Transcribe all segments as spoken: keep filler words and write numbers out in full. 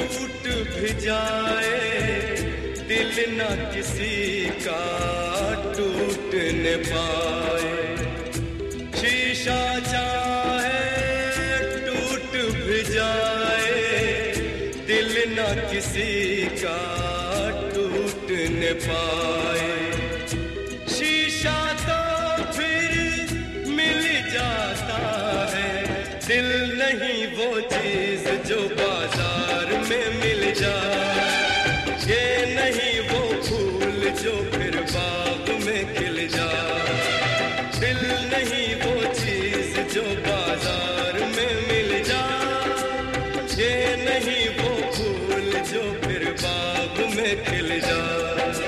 टूट भी जाए दिल ना किसी का टूट न पाए। शीशा चाहे टूट भी जाए दिल ना किसी का टूट न पाए। शीशा तो फिर मिल जाता है, दिल नहीं वो चीज जो बाजार में मिल जाए। ये नहीं वो फूल जो फिर बाग में खिल जाए। दिल नहीं वो चीज जो बाजार में मिल जाए। ये नहीं वो फूल जो फिर बाग में खिल जाए।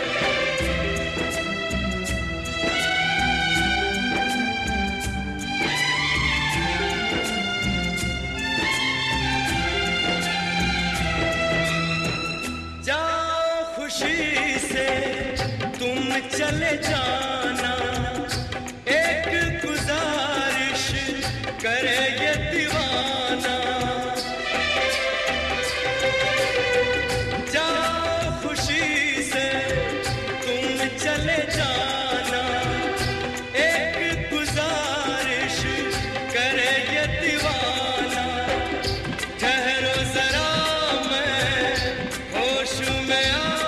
खुशी से तुम चले जाना, एक गुजारिश करे ये दीवाना। जाओ खुशी से तुम चले जाना, एक गुजारिश करे ये दीवाना। ठहरो जरा मैं होश में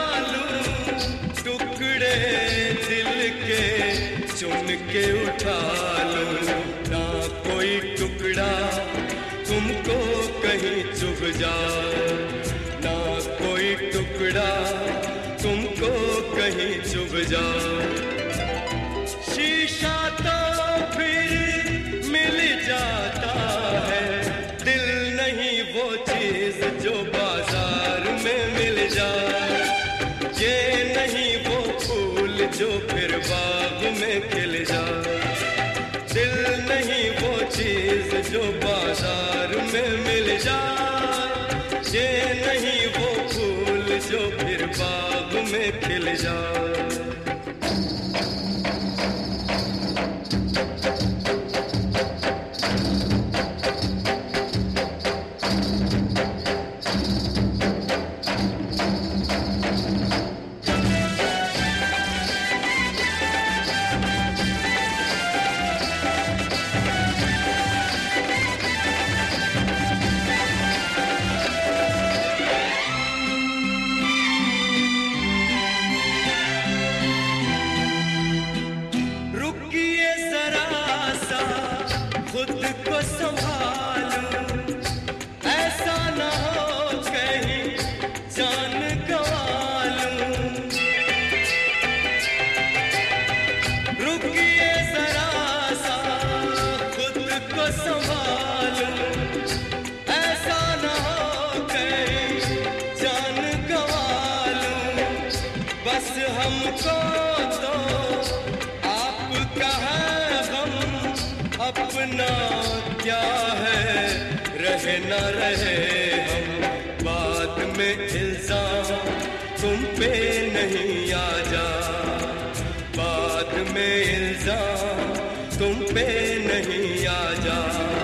चुन के उठा लो, ना कोई टुकड़ा तुमको कहीं चुभ जाए। ना कोई टुकड़ा तुमको कहीं चुभ जाए। शीशा तो फिर मिल जाता है, दिल नहीं वो चीज जो बाजार में मिल जाए। ये नहीं वो फूल जो फिर बाग में खिल जाए। दिल नहीं वो चीज जो बाजार में मिल जाए। ये नहीं वो फूल जो फिर बाग में खिल जाए। खुद को संभालूं, ऐसा ना हो कहीं जान गंवा लूं। रुकिए जरा सा खुद को संभालूं, ऐसा ना हो कहीं जान गंवा लूं। बस हमको तो आपका है गम, अपना क्या है रहे न रहे हम। बाद में इल्जाम तुम पे नहीं आ जा, बाद में इल्जाम तुम पे नहीं आ जा।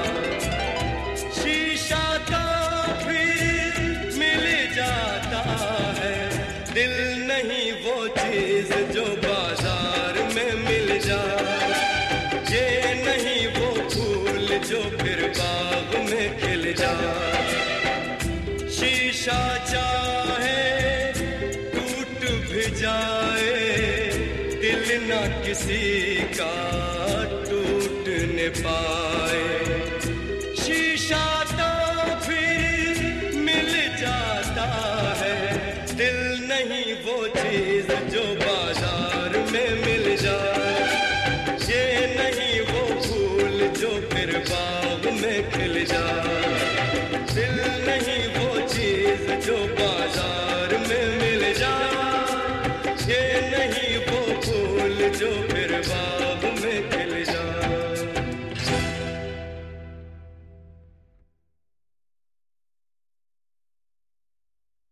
शीशा तो फिर मिल जाता है, दिल नहीं वो चीज जो बाजार में मिल जाए। ये नहीं वो फूल जो फिर बाग में खिल जाए। शीशा चाहे टूट भी जाए दिल ना किसी का टूट न पाए। शीशा तो फिर मिल जाता है, दिल नहीं वो चीज जो बाजार में मिल जाए। ये नहीं वो फूल जो फिर बाग में खिल जाए। दिल नहीं वो चीज जो बाजार में मिल जाए। ये नहीं वो फूल जो फिर बाग